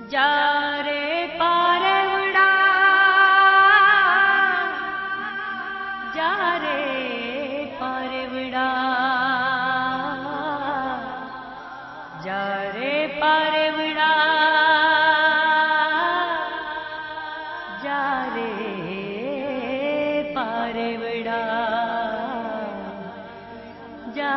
जा रे पारेवड़ा, जा रे पारेवड़ा, जा रे पारेवड़ा, जा रे पारेवड़ा, जा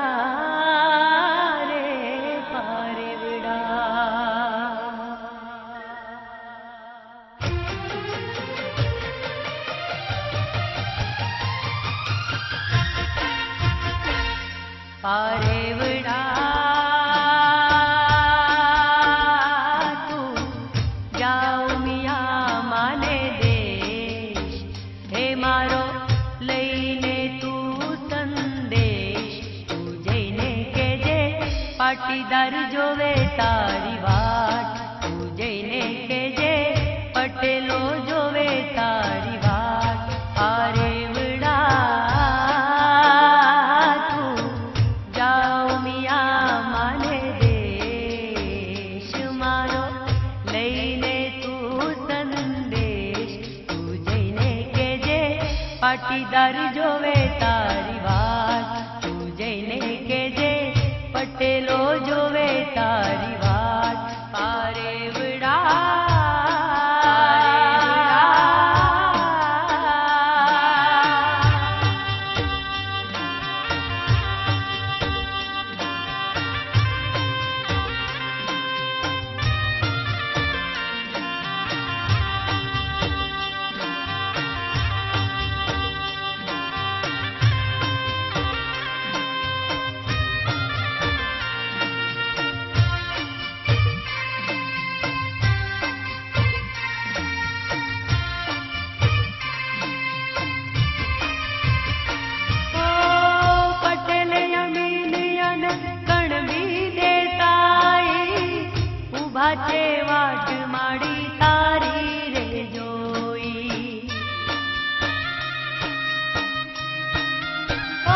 पारेवड़ा तू जाओ मिया माने देश, हे मारो लईने तू संदेश, तू जईने के जे पाटीदार जोवे तारी वाट, तू जईने के जे पटेलो जोवे तारी वाट। पारेवड़ा पाटीदार जोवे तारी वाट, तू जईने के जे पटेलो जोवे तारी वाट। पारेवड़ा भाचे वाट माड़ी तारी रे जोई, ओ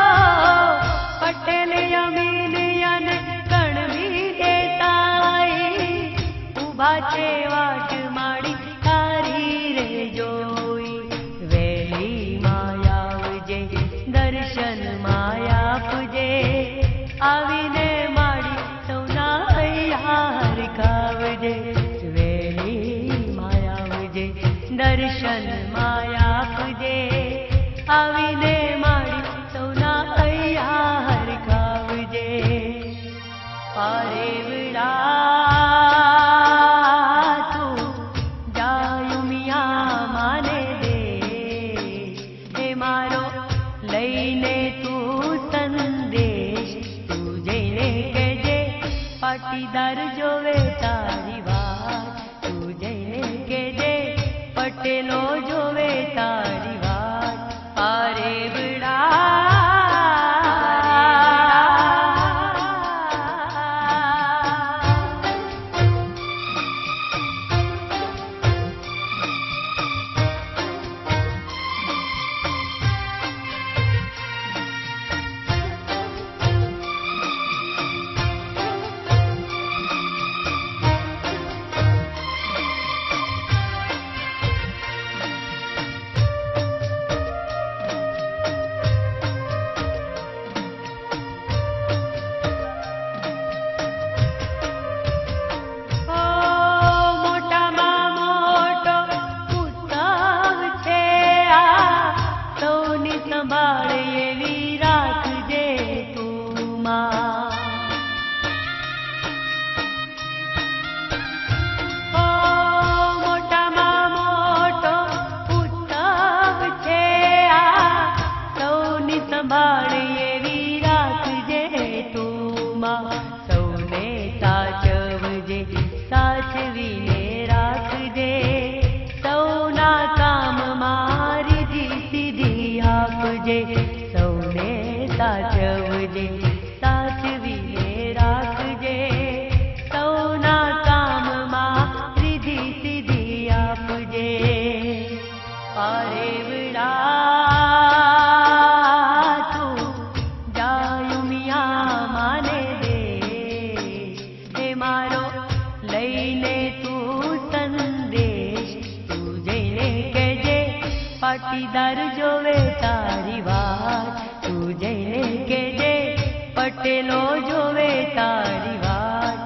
पटेल यमीनियन कण भी देताई, भाचे वाट माड़ी तारी रे जोई। वेली माया जे दर्शन माया पुजे, आवीने माड़ी सौना हार कावजे, वेली माया वजे दर्शन माया पुजे, आवीने माड़ी सौना हार कावजे। पारेवड़ा तू जायु मिया माने दे, हे मारो लईने तू संदेश, तू जईने के जे पाटीदार जोवे तारी वाट, तू जईने के जे पटेलो जोवे तारी वाट। पारेवड़ा संभाळ एवी राखजे तू मां, ओ मोटा मां मोटो उत्सव छे आ, सौनी संभाळ एवी राखजे तू मां। सौने साचवजे साचवीने राखजे, सौना काम मारी सीधी आपजे, सौने साचवजे साचवीने राखजे, सौना काम मा रिधी सीधी आपजे। पारेवड़ा तू जायु मिया माने दे, हे मारो लईने तू પાટીદાર જોવે તારી વાત, તું જઈને કેજે પટેલો જોવે તારી વાત.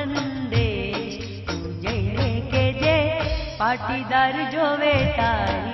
પાટીદાર જોવે તારી